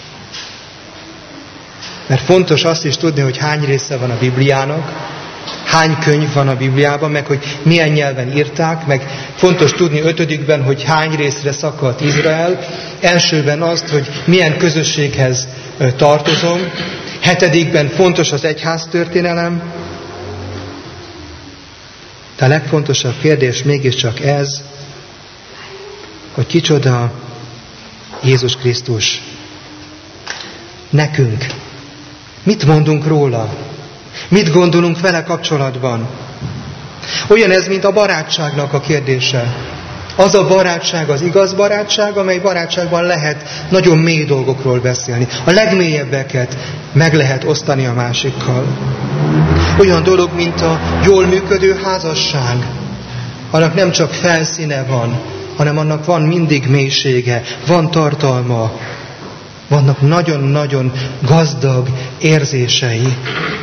Mert fontos azt is tudni, hogy hány része van a Bibliának, hány könyv van a Bibliában, meg hogy milyen nyelven írták, meg fontos tudni ötödikben, hogy hány részre szakadt Izrael, elsőben azt, hogy milyen közösséghez tartozom, hetedikben fontos az egyháztörténelem, de a legfontosabb kérdés mégiscsak ez, hogy kicsoda Jézus Krisztus. Nekünk. Mit mondunk róla? Mit gondolunk vele kapcsolatban? Olyan ez, mint a barátságnak a kérdése. Az a barátság, az igaz barátság, amely barátságban lehet nagyon mély dolgokról beszélni. A legmélyebbeket meg lehet osztani a másikkal. Olyan dolog, mint a jól működő házasság. Annak nem csak felszíne van, hanem annak van mindig mélysége, van tartalma, vannak nagyon-nagyon gazdag érzései.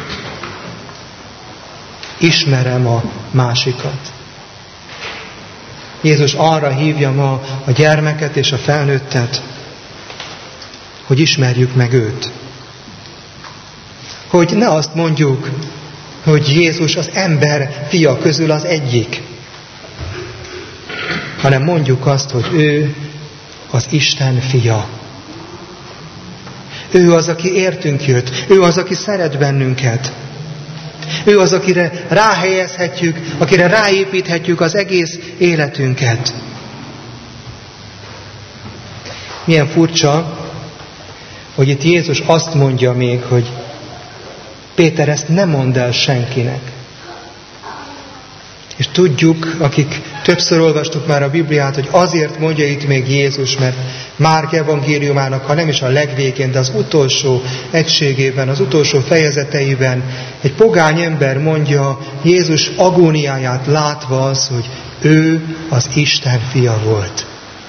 Ismerem a másikat. Jézus arra hívja ma a gyermeket és a felnőttet, hogy ismerjük meg őt. Hogy ne azt mondjuk, hogy Jézus az ember fia közül az egyik, hanem mondjuk azt, hogy ő az Isten fia. Ő az, aki értünk jött. Ő az, aki szeret bennünket. Ő az, akire ráhelyezhetjük, akire ráépíthetjük az egész életünket. Milyen furcsa, hogy itt Jézus azt mondja még, hogy Péter, ezt ne mondd el senkinek. És tudjuk, akik többször olvastuk már a Bibliát, hogy azért mondja itt még Jézus, mert Márk evangéliumának, ha nem is a legvégén, de az utolsó egységében, az utolsó fejezeteiben egy pogány ember mondja Jézus agóniáját látva az, hogy ő az Isten fia volt.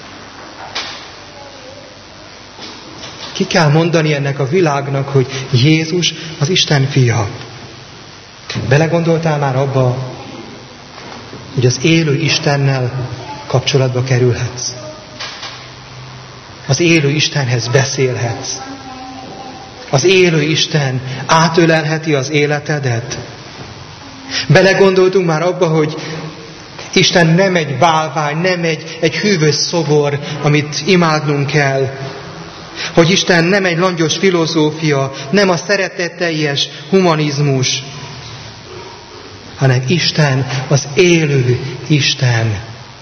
Ki kell mondani ennek a világnak, hogy Jézus az Isten fia. Belegondoltál már abba, hogy az élő Istennel kapcsolatba kerülhetsz? Az élő Istenhez beszélhetsz. Az élő Isten átölelheti az életedet. Belegondoltunk már abba, hogy Isten nem egy bálvány, nem egy, egy hűvös szobor, amit imádnunk kell. Hogy Isten nem egy langyos filozófia, nem a szeretetteljes humanizmus, hanem Isten az élő Isten,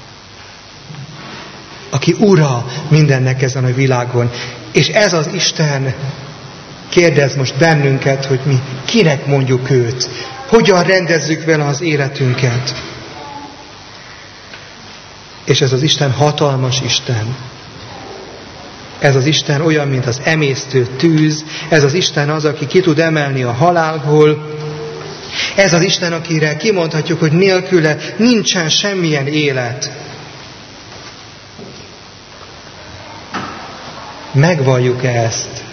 aki ura mindennek ezen a világon. És ez az Isten kérdez most bennünket, hogy mi kinek mondjuk őt, hogyan rendezzük vele az életünket. És ez az Isten hatalmas Isten. Ez az Isten olyan, mint az emésztő tűz, ez az Isten az, aki ki tud emelni a halálból, ez az Isten, akire kimondhatjuk, hogy nélküle nincsen semmilyen élet. Megvalljuk ezt.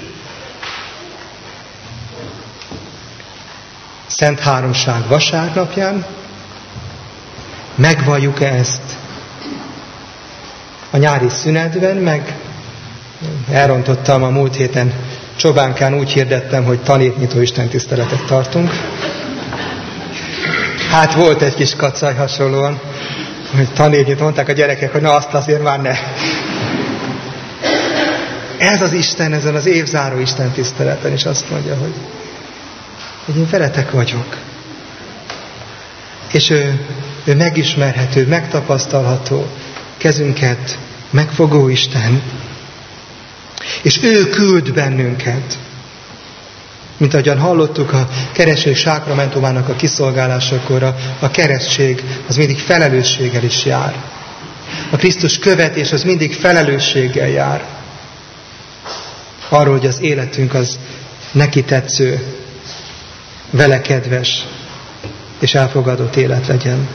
Szent Háromság vasárnapján megvalljuk ezt. A nyári szünetben meg elrontottam a múlt héten Csobánkán, úgy hirdettem, hogy tanévnyitó istentiszteletet tartunk. Hát volt egy kis kacaj hasonlóan, hogy tanévnyitó, mondták a gyerekek, hogy na azt azért már ne. Ez az Isten ezen az évzáró istentiszteleten is azt mondja, hogy, hogy én veletek vagyok. És ő, ő megismerhető, megtapasztalható, kezünket megfogó Isten. És ő küld bennünket. Mint ahogyan hallottuk a keresztség sákramentumának a kiszolgálásakor, a, a keresztség az mindig felelősséggel is jár. A Krisztus követés az mindig felelősséggel jár. Arról, hogy az életünk az neki tetsző, vele kedves és elfogadott élet legyen.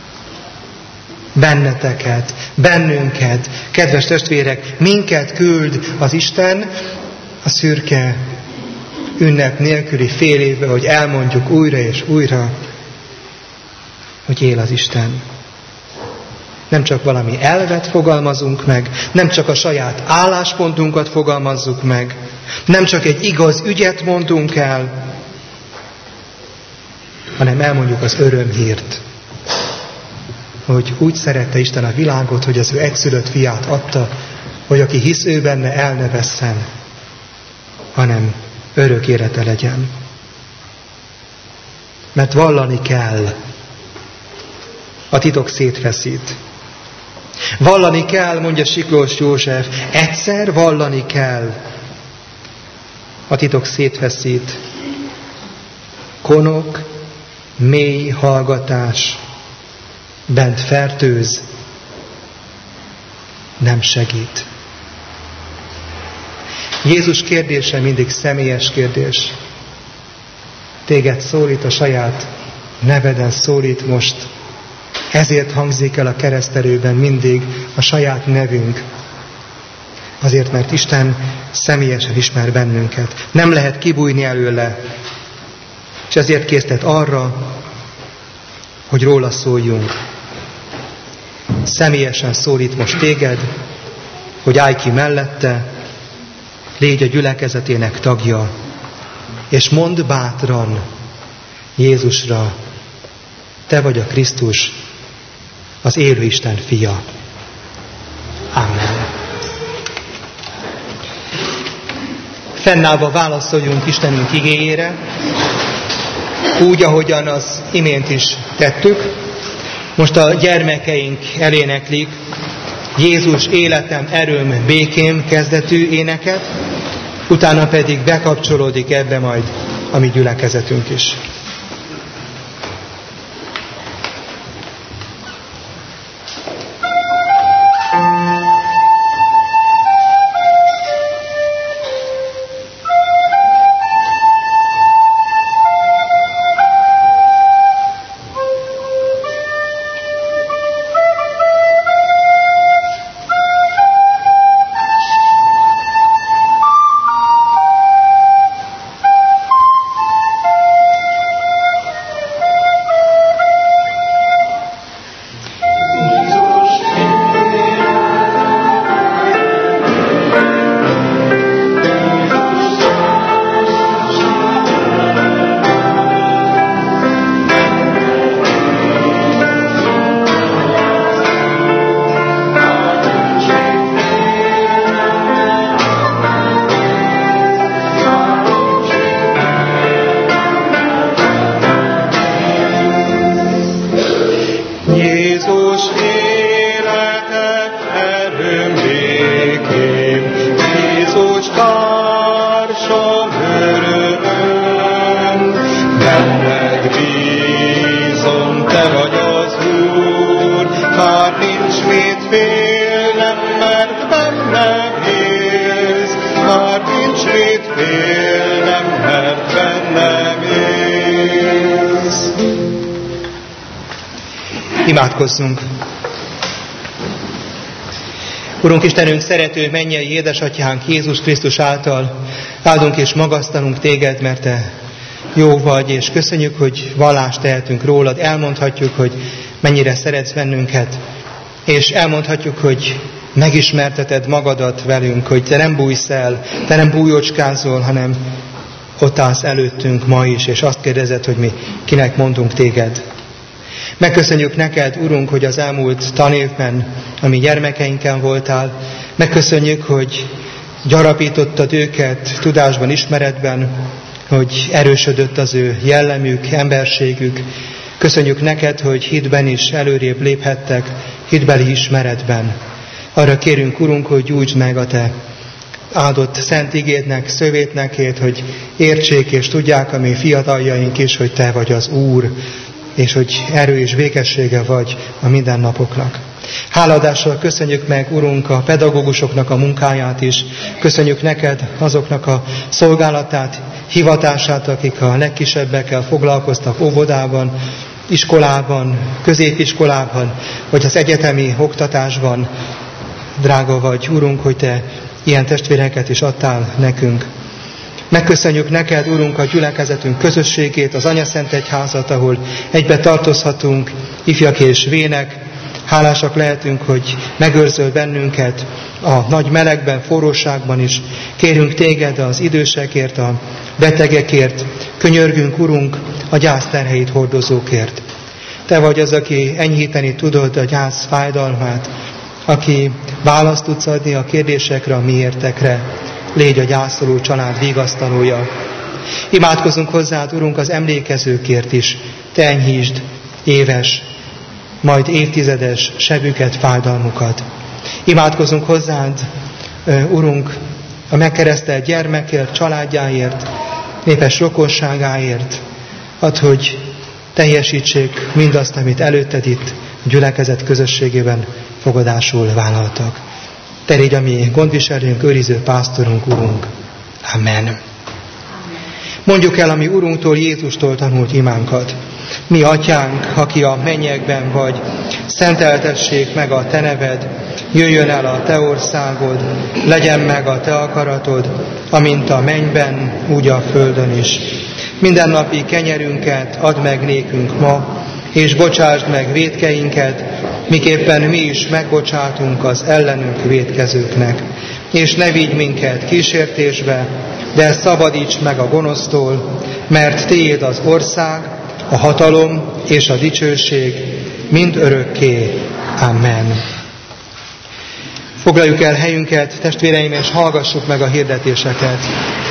Benneteket, bennünket, kedves testvérek, minket küld az Isten a szürke ünnep nélküli fél évbe, hogy elmondjuk újra és újra, hogy él az Isten. Nem csak valami elvet fogalmazunk meg, nem csak a saját álláspontunkat fogalmazzuk meg, nem csak egy igaz ügyet mondunk el, hanem elmondjuk az örömhírt, hogy úgy szerette Isten a világot, hogy az ő egyszülött fiát adta, hogy aki hisz ő benne, el ne vesszen, hanem örök élete legyen. Mert vallani kell, a titok szétfeszít. Vallani kell, mondja Siklós József, egyszer vallani kell, a titok szétfeszít. Konok, mély hallgatás, bent fertőz, nem segít. Jézus kérdése mindig személyes kérdés. Téged szólít, a saját neveden szólít most. Ezért hangzik el a keresztelőben mindig a saját nevünk. Azért, mert Isten személyesen ismer bennünket. Nem lehet kibújni előle. És ezért késztet arra, hogy róla szóljunk. Személyesen szólít most téged, hogy állj ki mellette, légy a gyülekezetének tagja, és mondd bátran Jézusra, te vagy a Krisztus, az élő Isten fia. Amen. Fennállva válaszoljunk Istenünk igéjére, úgy, ahogyan az imént is tettük. Most a gyermekeink eléneklik Jézus életem, erőm, békém kezdetű éneket, utána pedig bekapcsolódik ebbe majd a mi gyülekezetünk is. félnem, mert bennem élsz, már nincs mit félnem, mert bennem élsz. Imádkozzunk! Urunk Istenünk, szerető mennyei édesatyánk Jézus Krisztus által áldunk és magasztalunk téged, mert te jó vagy, és köszönjük, hogy vallást tehetünk rólad, elmondhatjuk, hogy mennyire szeretsz bennünket, és elmondhatjuk, hogy megismerteted magadat velünk, hogy te nem bújsz el, te nem bújócskázol, hanem ott állsz előttünk ma is, és azt kérdezed, hogy mi kinek mondunk téged. Megköszönjük neked, Urunk, hogy az elmúlt tanévben a mi gyermekeinken voltál. Megköszönjük, hogy gyarapítottad őket tudásban, ismeretben, hogy erősödött az ő jellemük, emberségük. Köszönjük neked, hogy hitben is előrébb léphettek, hitbeli ismeretben. Arra kérünk, Urunk, hogy gyújtsd meg a te áldott szent igédnek, szövétnekét, hogy értsék és tudják a mi fiataljaink is, hogy te vagy az Úr, és hogy erő és békessége vagy a mindennapoknak. Háladással köszönjük meg, Urunk, a pedagógusoknak a munkáját is. Köszönjük neked azoknak a szolgálatát, hivatását, akik a legkisebbekkel foglalkoztak óvodában, iskolában, középiskolában, vagy az egyetemi oktatásban. Drága vagy, Urunk, hogy te ilyen testvéreket is adtál nekünk. Megköszönjük neked, Urunk, a gyülekezetünk közösségét, az Anyaszent Egyházat, ahol egybe tartozhatunk, ifjak és vének. Hálásak lehetünk, hogy megőrzöl bennünket a nagy melegben, forróságban is. Kérünk téged az idősekért, a betegekért. Könyörgünk, Urunk, a gyász terheit hordozókért. Te vagy az, aki enyhíteni tudod a gyász fájdalmát, aki választ tudsz adni a kérdésekre, a miértekre. Légy a gyászoló család vigasztalója. Imádkozunk hozzád, Urunk, az emlékezőkért is. Te enyhítsd éves, majd évtizedes sebüket, fájdalmukat. Imádkozunk hozzád, Urunk, a megkeresztelt gyermekért, családjáért, népes rokonságáért. Add, hogy teljesítsék mindazt, amit előtted itt a gyülekezet közösségében fogadásul vállaltak. Te légy a mi gondviselőnk, őriző pásztorunk, Urunk. Amen. Mondjuk el a mi Urunktól, Jézustól tanult imánkat. Mi Atyánk, aki a mennyekben vagy, szenteltessék meg a te neved, jöjjön el a te országod, legyen meg a te akaratod, amint a mennyben, úgy a földön is. Mindennapi kenyerünket add meg nékünk ma, és bocsásd meg vétkeinket, miképpen mi is megbocsátunk az ellenünk vétkezőknek. És ne vigy minket kísértésbe, de szabadíts meg a gonosztól, mert tiéd az ország, a hatalom és a dicsőség mind örökké. Amen. Foglaljuk el helyünket, testvéreim, és hallgassuk meg a hirdetéseket.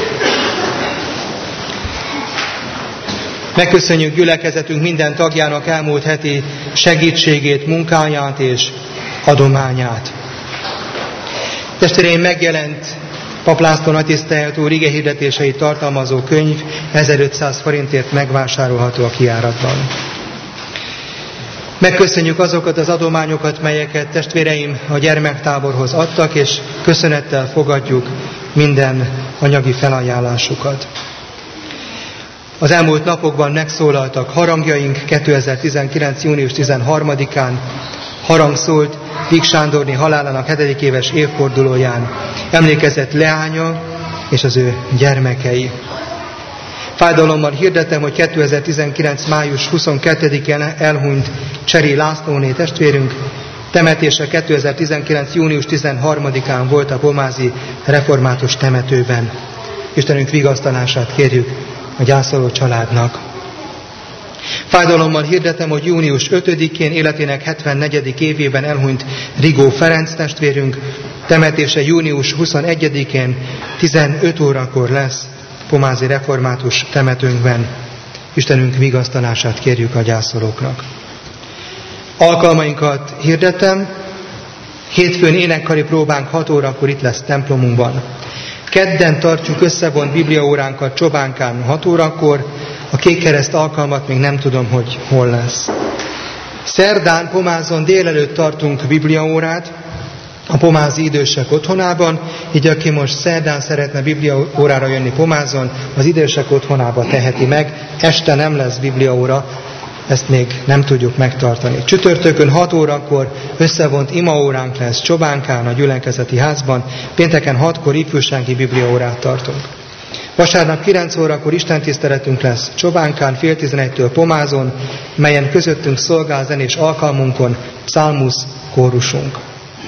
Megköszönjük gyülekezetünk minden tagjának elmúlt heti segítségét, munkáját és adományát. Testvéreim, megjelent Pap László nagytisztelt úr igehirdetéseit tartalmazó könyv, ezerötszáz forintért megvásárolható a kijáratban. Megköszönjük azokat az adományokat, melyeket testvéreim a gyermektáborhoz adtak, és köszönettel fogadjuk minden anyagi felajánlásukat. Az elmúlt napokban megszólaltak harangjaink. kétezer-tizenkilenc. június tizenharmadikán harang szólt Víg Sándorné halálának hetedik éves évfordulóján. Emlékezett leánya és az ő gyermekei. Fájdalommal hirdetem, hogy kétezer-tizenkilenc. május huszonkettedikén elhunyt Cseri Lászlóné testvérünk. Temetése kétezer-tizenkilenc. június tizenharmadikán volt a pomázi református temetőben. Istenünk vigasztalását kérjük a gyászoló családnak. Fájdalommal hirdetem, hogy június ötödikén életének hetvennegyedik évében elhunyt Rigó Ferenc testvérünk. Temetése június huszonegyedikén tizenöt órakor lesz pomázi református temetőnkben. Istenünk vigasztalását kérjük a gyászolóknak. Alkalmainkat hirdetem. Hétfőn énekkari próbánk hat órakor itt lesz templomunkban. Kedden tartjuk összevont bibliaóránkat Csobánkán hat órakor, a Kékkereszt alkalmat még nem tudom, hogy hol lesz. Szerdán Pomázon délelőtt tartunk bibliaórát, a pomázi idősek otthonában, így aki most szerdán szeretne bibliaórára jönni Pomázon, az idősek otthonába teheti meg, este nem lesz bibliaóra, ezt még nem tudjuk megtartani. Csütörtökön hat órakor összevont imaóránk lesz Csobánkán, a gyülekezeti házban, pénteken hatkor ifjúsági bibliaórát tartunk. Vasárnap kilenc órakor istentiszteletünk lesz Csobánkán, fél tizenegytől Pomázon, melyen közöttünk szolgál zenés alkalmunkon pszálmusz kórusunk.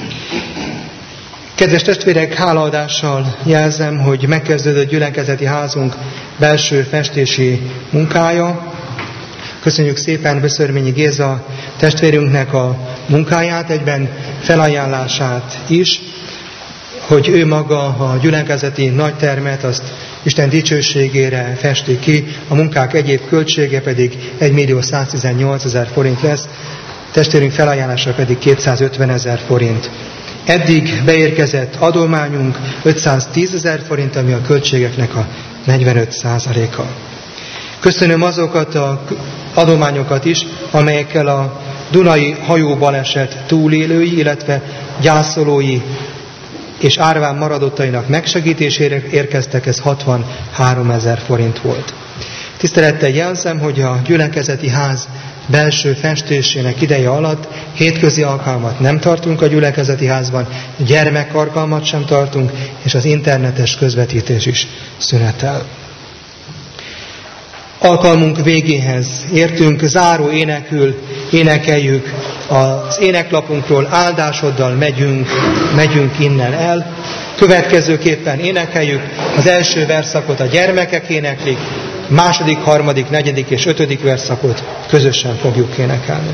Kedves testvérek, hálaadással jelzem, hogy megkezdődött gyülekezeti házunk belső festési munkája. Köszönjük szépen Beszörményi Géza testvérünknek a munkáját, egyben felajánlását is, hogy ő maga a gyülekezeti nagytermet, azt Isten dicsőségére festi ki, a munkák egyéb költsége pedig egymillió száztizennyolcezer forint lesz, testvérünk felajánlása pedig kétszázötvenezer forint. Eddig beérkezett adományunk ötszáztízezer forint, ami a költségeknek a negyvenöt százaléka. Köszönöm azokat az adományokat is, amelyekkel a Dunai hajóbaleset túlélői, illetve gyászolói és árván maradottainak megsegítésére érkeztek, ez hatvanháromezer forint volt. Tisztelettel jelzem, hogy a gyülekezeti ház belső festésének ideje alatt hétközi alkalmat nem tartunk a gyülekezeti házban, gyermekarkalmat sem tartunk, és az internetes közvetítés is szünetel. Alkalmunk végéhez értünk, záró énekül énekeljük az éneklapunkról, áldásoddal megyünk, megyünk innen el. Következőképpen énekeljük, az első verszakot a gyermekek éneklik, második, harmadik, negyedik és ötödik verszakot közösen fogjuk énekelni.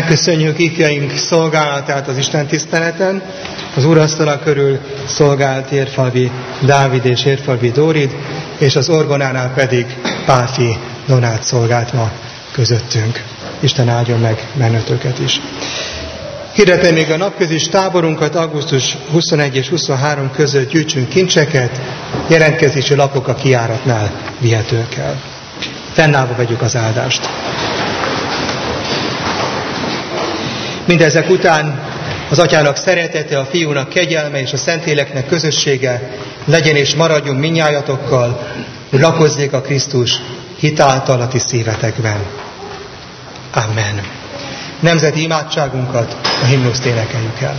Megköszönjük ifjaink szolgálatát az Isten tiszteleten. Az úrasztala körül szolgált Érfalvi Dávid és Érfalvi Dórid, és az orgonánál pedig Pálfi Donát szolgált ma közöttünk. Isten áldjon meg bennetőket is. Hirdetem még a napközis táborunkat, augusztus huszonegy és huszonhárom között gyűjtsünk kincseket, jelentkezési lapok a kijáratnál vihetők el. Fennállva vegyük az áldást. Mindezek után az Atyának szeretete, a Fiúnak kegyelme és a Szentléleknek közössége legyen és maradjon mindnyájatokkal, hogy lakozzék a Krisztus hitáltal a ti szívetekben. Amen. Nemzeti imádságunkat, a himnuszt énekeljük el.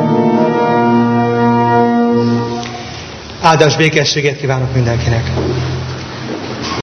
Áldás békességet kívánok mindenkinek!